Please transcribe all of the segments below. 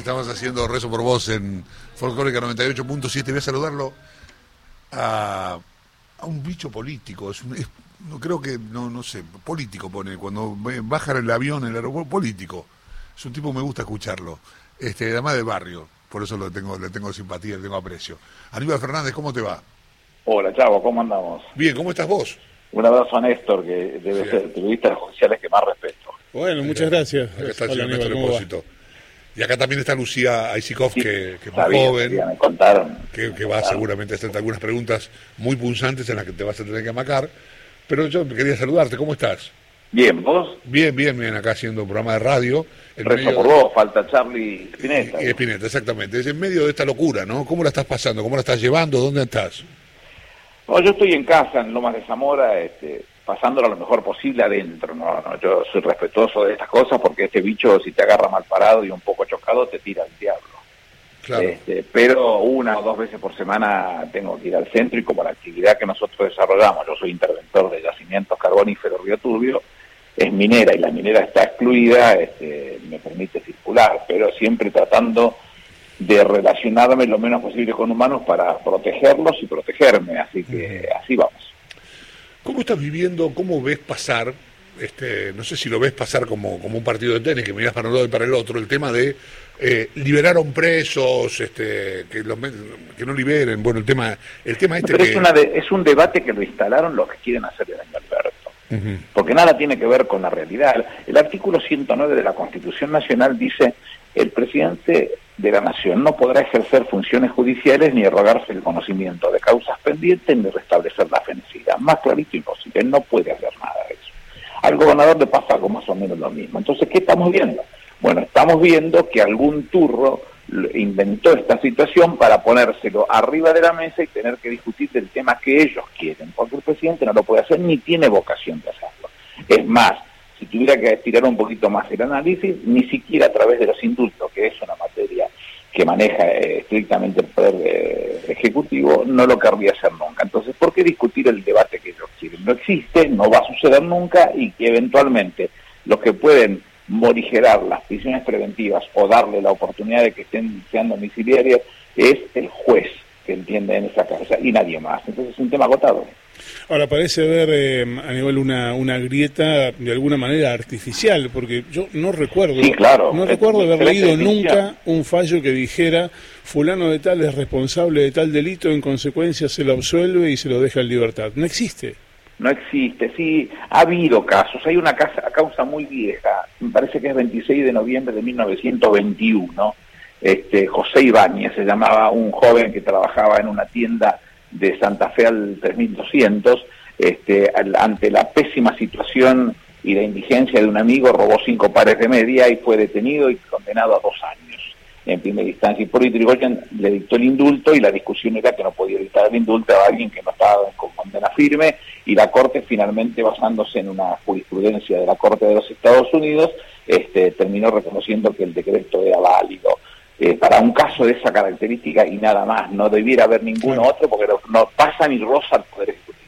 Estamos haciendo Rezo por Vos en Folclórica 98.7. Voy a saludarlo a un bicho político. No creo que, no sé, político pone. Cuando baja el avión en el aeropuerto, político. Es un tipo que me gusta escucharlo. Además del barrio. Por eso le tengo simpatía, le tengo aprecio. Aníbal Fernández, ¿cómo te va? Hola, Chavo, ¿cómo andamos? Bien, ¿cómo estás vos? Un abrazo a Néstor, que debe ser el periodista de los judiciales que más respeto. Bueno, muchas gracias. Acá está el Hola, señor Aníbal, Néstor Espósito. Y acá también está Lucía Aisikov, Sí, que es más sabía, joven, me contaron. que va seguramente a hacerte algunas preguntas muy punzantes en las que te vas a tener que amacar. Pero yo quería saludarte, ¿cómo estás? Bien, ¿vos? Bien, acá haciendo un programa de radio. Rezo por vos, falta Charlie Spinetta. Y Spinetta, exactamente. Es en medio de esta locura, ¿no? ¿Cómo la estás pasando? ¿Cómo la estás llevando? ¿Dónde estás? No, yo estoy en casa, en Lomas de Zamora, pasándolo lo mejor posible adentro. No, yo soy respetuoso de estas cosas porque este bicho, si te agarra mal parado y un poco chocado, te tira al diablo. Claro. Pero 1 o 2 veces por semana tengo que ir al centro, y como la actividad que nosotros desarrollamos, yo soy interventor de yacimientos carboníferos Río Turbio, es minera y la minera está excluida, me permite circular, pero siempre tratando de relacionarme lo menos posible con humanos para protegerlos y protegerme, así que así vamos. ¿Cómo estás viviendo, cómo ves pasar, no sé si lo ves pasar como un partido de tenis, que mirás para un lado y para el otro, el tema de liberaron presos, que no liberen, bueno, el tema Pero es un debate que lo instalaron los que quieren hacer el daño a Alberto. Porque nada tiene que ver con la realidad. El artículo 109 de la Constitución Nacional dice: el presidente de la Nación no podrá ejercer funciones judiciales ni arrogarse el conocimiento de causas pendientes ni restablecer la felicidad. Más clarito imposible, él no puede hacer nada de eso. Al gobernador le pasa algo más o menos lo mismo. Entonces, ¿qué estamos viendo? Bueno, estamos viendo que algún turro inventó esta situación para ponérselo arriba de la mesa y tener que discutir del tema que ellos quieren, porque el presidente no lo puede hacer ni tiene vocación de hacerlo. Es más, si tuviera que estirar un poquito más el análisis, ni siquiera a través de los indultos, que es una materia que maneja estrictamente el Poder Ejecutivo, no lo querría hacer nunca. Entonces, ¿por qué discutir el debate que ellos quieren? No existe, no va a suceder nunca, y que eventualmente los que pueden morigerar las prisiones preventivas o darle la oportunidad de que sean domiciliarias es el juez que entiende en esa causa y nadie más. Entonces es un tema agotado. Ahora parece haber, Aníbal, una grieta de alguna manera artificial, porque yo no recuerdo, sí, claro, no recuerdo haber leído nunca un fallo que dijera fulano de tal es responsable de tal delito, en consecuencia se lo absuelve y se lo deja en libertad. No existe. No existe, sí, ha habido casos. Hay una causa muy vieja, me parece que es 26 de noviembre de 1921, José Ibáñez se llamaba, un joven que trabajaba en una tienda de Santa Fe al 3200, ante la pésima situación y la indigencia de un amigo, robó 5 pares de media y fue detenido y condenado a 2 años en primera instancia. Y por Irigoyen le dictó el indulto, y la discusión era que no podía dictar el indulto a alguien que no estaba con condena firme, y la Corte finalmente, basándose en una jurisprudencia de la Corte de los Estados Unidos, terminó reconociendo que el decreto era válido. Para un caso de esa característica y nada más, no debiera haber ninguno otro, porque no pasa ni roza al Poder Ejecutivo.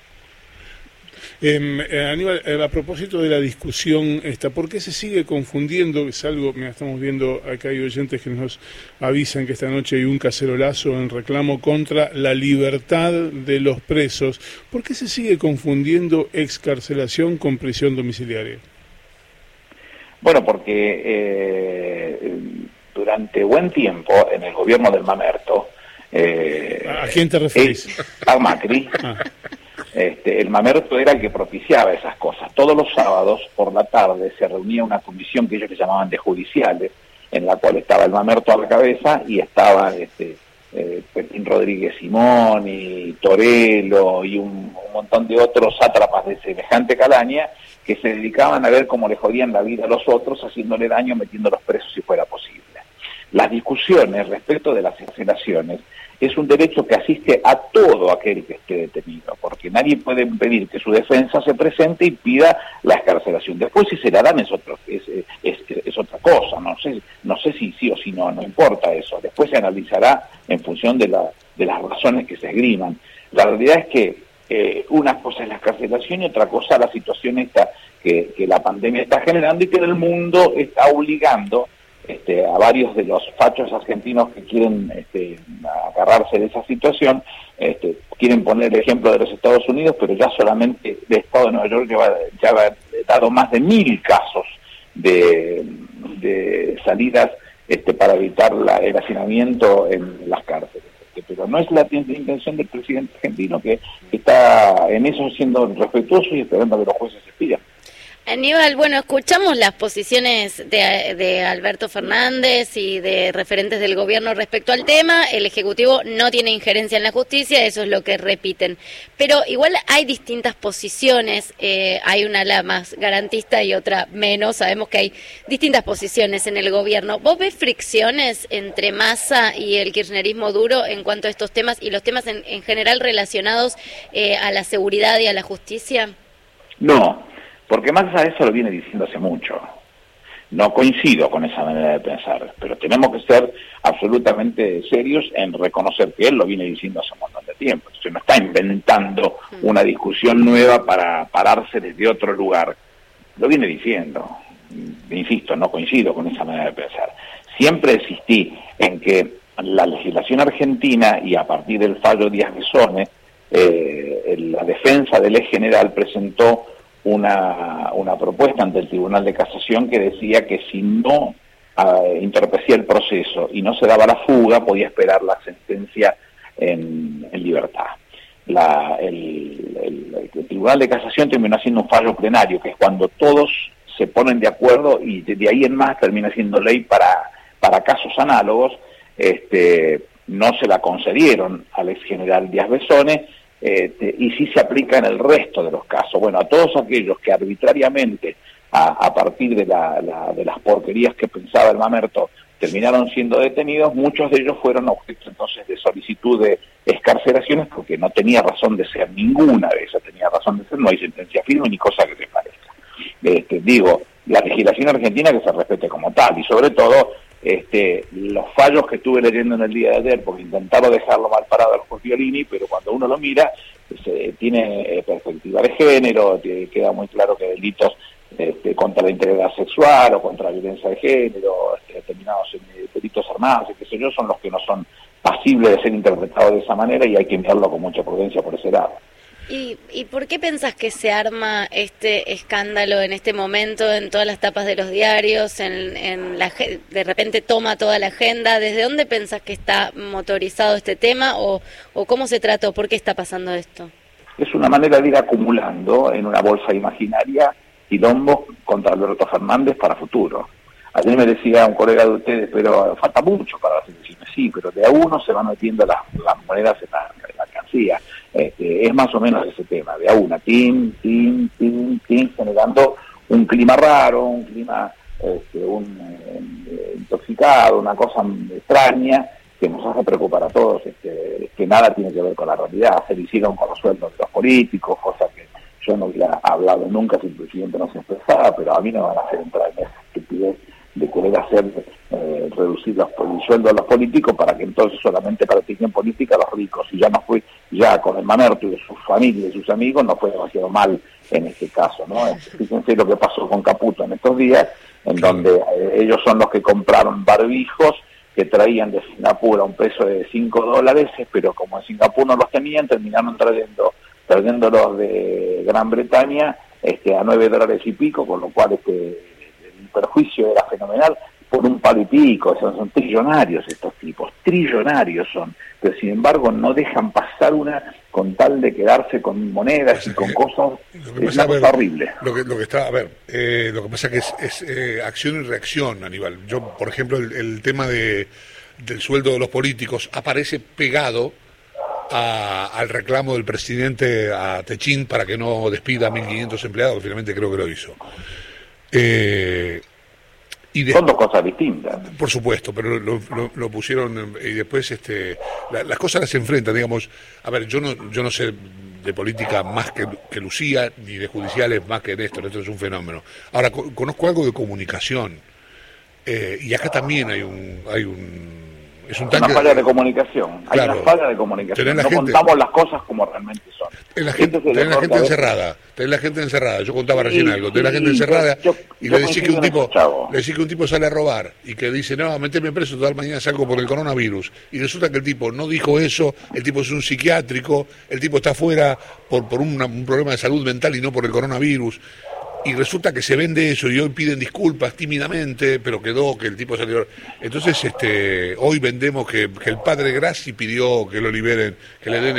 Aníbal, a propósito de la discusión ¿por qué se sigue confundiendo? Es algo, estamos viendo, acá hay oyentes que nos avisan que esta noche hay un cacerolazo en reclamo contra la libertad de los presos. ¿Por qué se sigue confundiendo excarcelación con prisión domiciliaria? Bueno, porque durante buen tiempo en el gobierno del Mamerto, ¿a quién te referís? A Macri. El Mamerto era el que propiciaba esas cosas. Todos los sábados por la tarde se reunía una comisión que ellos le llamaban de judiciales, en la cual estaba el Mamerto a la cabeza y estaba Petín Rodríguez Simón y Torello y un montón de otros sátrapas de semejante calaña, que se dedicaban a ver cómo le jodían la vida a los otros, haciéndole daño, metiéndolos presos si fuera posible. Las discusiones respecto de las excarcelaciones es un derecho que asiste a todo aquel que esté detenido, porque nadie puede impedir que su defensa se presente y pida la excarcelación. Después, si se la dan es otra cosa, no sé si sí o si no importa eso. Después se analizará en función de las razones que se esgriman. La realidad es que una cosa es la excarcelación y otra cosa la situación esta que la pandemia está generando y que en el mundo está obligando a varios de los fachos argentinos que quieren agarrarse de esa situación, quieren poner el ejemplo de los Estados Unidos, pero ya solamente el Estado de Nueva York ya ha dado más de 1.000 casos de salidas para evitar el hacinamiento en las cárceles. Pero no es la intención del presidente argentino, que está en eso siendo respetuoso y esperando a que los jueces se pidan. Aníbal, bueno, escuchamos las posiciones de Alberto Fernández y de referentes del gobierno respecto al tema. El Ejecutivo no tiene injerencia en la justicia, eso es lo que repiten. Pero igual hay distintas posiciones, hay una ala más garantista y otra menos. Sabemos que hay distintas posiciones en el gobierno. ¿Vos ves fricciones entre Massa y el kirchnerismo duro en cuanto a estos temas y los temas en general relacionados a la seguridad y a la justicia? No. Porque Massa eso lo viene diciendo hace mucho. No coincido con esa manera de pensar, pero tenemos que ser absolutamente serios en reconocer que él lo viene diciendo hace un montón de tiempo. Entonces no está inventando una discusión nueva para pararse desde otro lugar. Lo viene diciendo. Insisto, no coincido con esa manera de pensar. Siempre insistí en que la legislación argentina, y a partir del fallo Díaz Besone, la defensa del ex general presentó una propuesta ante el Tribunal de Casación que decía que si no entorpecía el proceso y no se daba la fuga, podía esperar la sentencia en libertad. El Tribunal de Casación terminó haciendo un fallo plenario, que es cuando todos se ponen de acuerdo y de ahí en más termina siendo ley para casos análogos. No se la concedieron al ex general Díaz Besone, y sí se aplica en el resto de los casos. Bueno, a todos aquellos que arbitrariamente, a partir de las porquerías que pensaba el mamerto, terminaron siendo detenidos, muchos de ellos fueron objeto entonces de solicitud de excarcelaciones, porque no tenía razón de ser ninguna de esas, tenía razón de ser, no hay sentencia firme ni cosa que te parezca. Digo, la legislación argentina que se respete como tal, y sobre todo los fallos que estuve leyendo en el día de ayer, porque intentaron dejarlo mal parado al juez Violini, pero cuando uno lo mira, tiene perspectiva de género, queda muy claro que delitos contra la integridad sexual o contra la violencia de género, determinados en delitos armados, qué sé yo, son los que no son pasibles de ser interpretados de esa manera, y hay que mirarlo con mucha prudencia por ese lado. ¿Y por qué pensás que se arma este escándalo en este momento, en todas las tapas de los diarios, de repente toma toda la agenda? ¿Desde dónde pensás que está motorizado este tema o cómo se trató? ¿Por qué está pasando esto? Es una manera de ir acumulando en una bolsa imaginaria quilombos contra Alberto Fernández para futuro. Ayer me decía un colega de ustedes, pero falta mucho para las elecciones. Sí, pero de a uno se van metiendo las monedas en la alcancía. Es más o menos ese tema, de a una, tin, generando un clima raro, un clima intoxicado, una cosa extraña que nos hace preocupar a todos, que nada tiene que ver con la realidad. Se lo hicieron con los sueldos de los políticos, cosa que yo no hubiera hablado nunca si el presidente no se expresaba, pero a mí no me van a hacer entrar en esa estupidez de querer hacer reducir el sueldo a los políticos para que entonces solamente practiquen política los ricos, y ya con el mamerto y de sus familias y sus amigos no fue demasiado mal en este caso, ¿no? Fíjense lo que pasó con Caputo en estos días, en donde ellos son los que compraron barbijos que traían de Singapur a un precio de $5, pero como en Singapur no los tenían, terminaron trayéndolos de Gran Bretaña a $9 y pico, con lo cual el perjuicio era fenomenal, por un palo y pico. Son trillonarios estos tipos, trillonarios son, pero sin embargo no dejan pasar una con tal de quedarse con monedas y con cosas. Es una cosa horrible. Lo que pasa que es acción y reacción, Aníbal. Yo, por ejemplo, el tema del sueldo de los políticos aparece pegado al reclamo del presidente a Techín para que no despida a 1.500 empleados, que finalmente creo que lo hizo. Son dos cosas distintas. Por supuesto, pero lo pusieron, y después las cosas las enfrentan, digamos. A ver, yo no sé de política más que Lucía, ni de judiciales más que Néstor. Esto es un fenómeno. Ahora, conozco algo de comunicación, y acá también hay Es un tanque. Una falla de comunicación. Claro. Hay una falla de comunicación. No contamos las cosas como realmente son. Tenés la gente encerrada. Yo contaba recién algo. Tenés la gente encerrada y le decís que un tipo sale a robar y que dice, no, meteme preso, total mañana salgo por el coronavirus. Y resulta que el tipo no dijo eso, el tipo es un psiquiátrico, el tipo está afuera por un problema de salud mental y no por el coronavirus. Y resulta que se vende eso y hoy piden disculpas tímidamente, pero quedó que el tipo salió. Entonces, hoy vendemos que el padre Grassi pidió que lo liberen, que le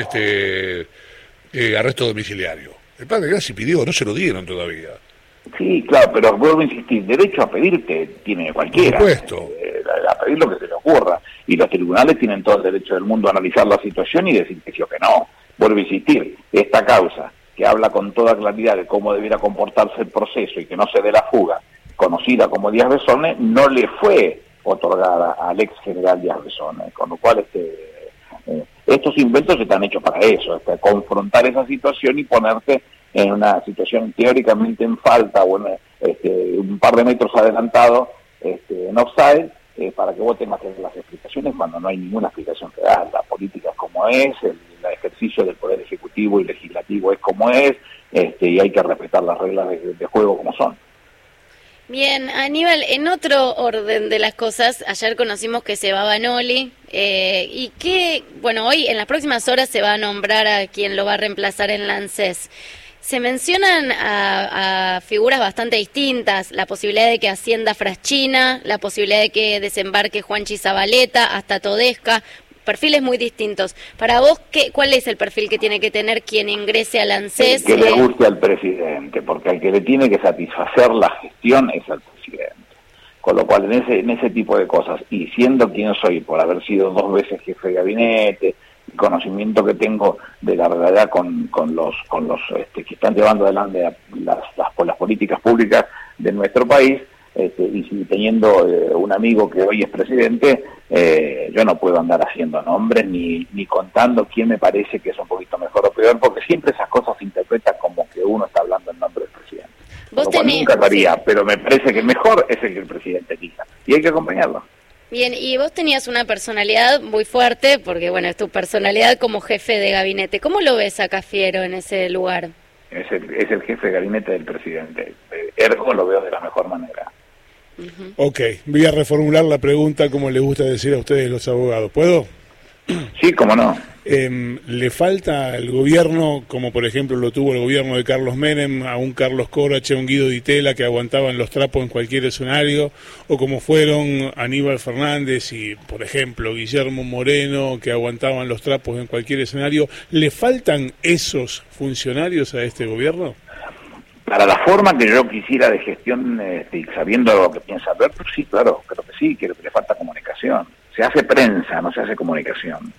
den arresto domiciliario. El padre Grassi pidió, no se lo dieron todavía. Sí, claro, pero vuelvo a insistir, derecho a pedir que tiene cualquiera. Por supuesto. A pedir lo que se le ocurra. Y los tribunales tienen todo el derecho del mundo a analizar la situación y decir que sí o que no. Vuelvo a insistir, esta causa que habla con toda claridad de cómo debiera comportarse el proceso y que no se dé la fuga, conocida como Díaz Besone, no le fue otorgada al ex general Díaz Besone, con lo cual estos inventos están hechos para eso, confrontar esa situación y ponerte en una situación teóricamente en falta o un par de metros adelantado en offside, para que vos tengas que hacer las explicaciones cuando no hay ninguna explicación real. La política es como es, el ejercicio del poder ejecutivo y legislativo es como es, y hay que respetar las reglas de juego como son. Bien, Aníbal, en otro orden de las cosas, ayer conocimos que se va Vanoli, y que, bueno, hoy en las próximas horas se va a nombrar a quien lo va a reemplazar en la ANSES. Se mencionan a figuras bastante distintas, la posibilidad de que ascienda Fraschina, la posibilidad de que desembarque Juanchi Zabaleta, hasta Todesca, perfiles muy distintos. Para vos, ¿cuál es el perfil que tiene que tener quien ingrese al ANSES? Que le guste al presidente, porque al que le tiene que satisfacer la gestión es al presidente. Con lo cual, en ese tipo de cosas, y siendo quien soy, por haber sido 2 veces jefe de gabinete, el conocimiento que tengo de la realidad con los que están llevando adelante las políticas públicas de nuestro país, y teniendo un amigo que hoy es presidente, yo no puedo andar haciendo nombres ni contando quién me parece que es un poquito mejor o peor, porque siempre esas cosas se interpretan como que uno está hablando en nombre del presidente. Nunca lo haría, sí. Pero me parece que mejor es el que el presidente elija, y hay que acompañarlo. Bien, y vos tenías una personalidad muy fuerte, porque bueno, es tu personalidad como jefe de gabinete. ¿Cómo lo ves a Cafiero en ese lugar? Es el jefe de gabinete del presidente, ergo lo veo de la mejor manera. Ok, voy a reformular la pregunta como le gusta decir a ustedes los abogados. ¿Puedo? Sí, cómo no. ¿Le falta al gobierno, como por ejemplo lo tuvo el gobierno de Carlos Menem, a un Carlos Corach, a un Guido Di Tella que aguantaban los trapos en cualquier escenario, o como fueron Aníbal Fernández y, por ejemplo, Guillermo Moreno, que aguantaban los trapos en cualquier escenario? ¿Le faltan esos funcionarios a este gobierno? Para la forma que yo quisiera de gestión, sabiendo lo que piensa Alberto, sí, claro, creo que sí, creo que le falta comunicación. Se hace prensa, no se hace comunicación.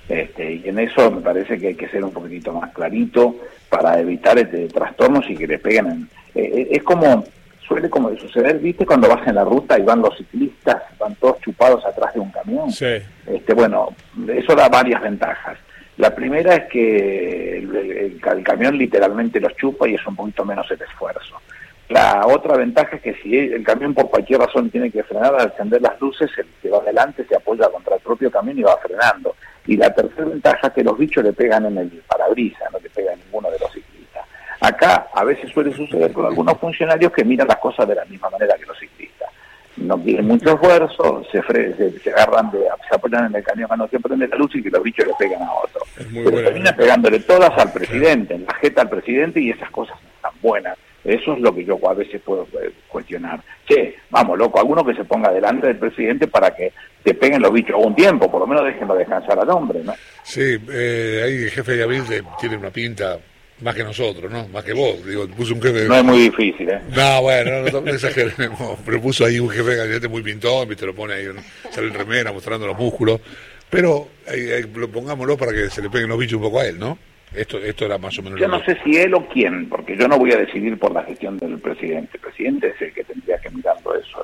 Y en eso me parece que hay que ser un poquitito más clarito para evitar trastornos y que le peguen. Es como, suele como suceder, ¿viste? Cuando vas en la ruta y van los ciclistas, van todos chupados atrás de un camión. Sí. Bueno, eso da varias ventajas. La primera es que el camión literalmente los chupa y es un poquito menos el esfuerzo. La otra ventaja es que si el camión por cualquier razón tiene que frenar, al encender las luces, el que va adelante se apoya contra el propio camión y va frenando. Y la tercera ventaja es que los bichos le pegan en el parabrisas, no le pega a ninguno de los ciclistas. Acá a veces suele suceder con algunos funcionarios que miran las cosas de la misma manera que los ciclistas. No tienen mucho esfuerzo, se agarran se apoyan en el camión cuando se prende la luz y que los bichos le pegan a otro. Pero termina pegándole todas al presidente, en la jeta al presidente, y esas cosas no están buenas. Eso es lo que yo a veces puedo cuestionar. Che, vamos, loco, alguno que se ponga delante del presidente para que te peguen los bichos algún tiempo, por lo menos déjenlo descansar al hombre, ¿no? Sí, ahí el jefe de gabinete tiene una pinta más que nosotros, ¿no? Más que vos. Digo, puso un jefe... No es muy difícil, ¿eh? No, bueno, no exageremos. Pero puso ahí un jefe de gabinete muy pintón, te lo pone ahí, sale en remera mostrando los músculos. Pero pongámoslo para que se le peguen los bichos un poco a él, ¿no? Esto era más o menos... Yo no sé si él o quién, porque yo no voy a decidir por la gestión del presidente. El presidente es el que tendría que mirarlo eso.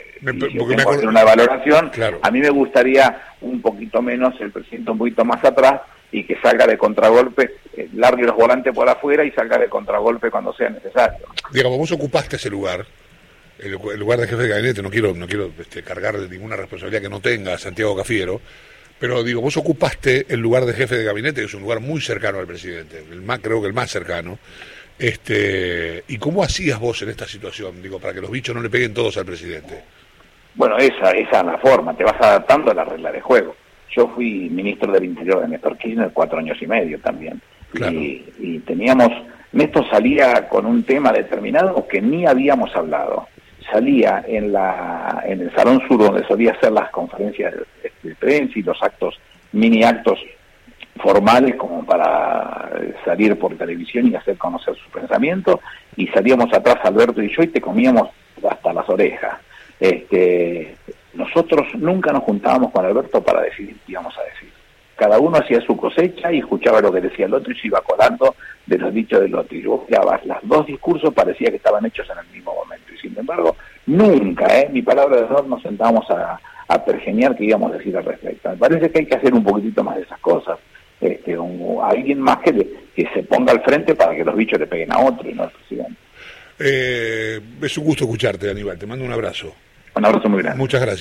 Hacer una valoración. Claro. A mí me gustaría un poquito menos, el presidente un poquito más atrás, y que salga de contragolpe, largue los volantes por afuera y salga de contragolpe cuando sea necesario. Digamos, vos ocupaste ese lugar el lugar de jefe de gabinete, no quiero cargarle ninguna responsabilidad que no tenga Santiago Cafiero, pero digo, vos ocupaste el lugar de jefe de gabinete, que es un lugar muy cercano al presidente, creo que el más cercano. ¿Y cómo hacías vos en esta situación? Digo, para que los bichos no le peguen todos al presidente. Bueno, esa es la forma, te vas adaptando a la regla de juego. Yo fui ministro del Interior de Néstor Kirchner 4 años y medio también. Claro. Y Néstor salía con un tema determinado que ni habíamos hablado. Salía en el Salón Sur, donde solía hacer las conferencias de prensa y los mini actos formales como para salir por televisión y hacer conocer su pensamiento, y salíamos atrás Alberto y yo y te comíamos hasta las orejas. Nosotros nunca nos juntábamos con Alberto para decidir qué íbamos a decir. Cada uno hacía su cosecha y escuchaba lo que decía el otro y se iba colando de los dichos del otro. Y vos mirabas, los dos discursos parecía que estaban hechos en el mismo momento. Y sin embargo, nunca, mi palabra de honor, nos sentábamos a pergeñar qué íbamos a decir al respecto. Me parece que hay que hacer un poquitito más de esas cosas. Alguien más que se ponga al frente para que los bichos le peguen a otro y no al presidente. Es un gusto escucharte, Aníbal. Te mando un abrazo. Un abrazo muy grande. Muchas gracias.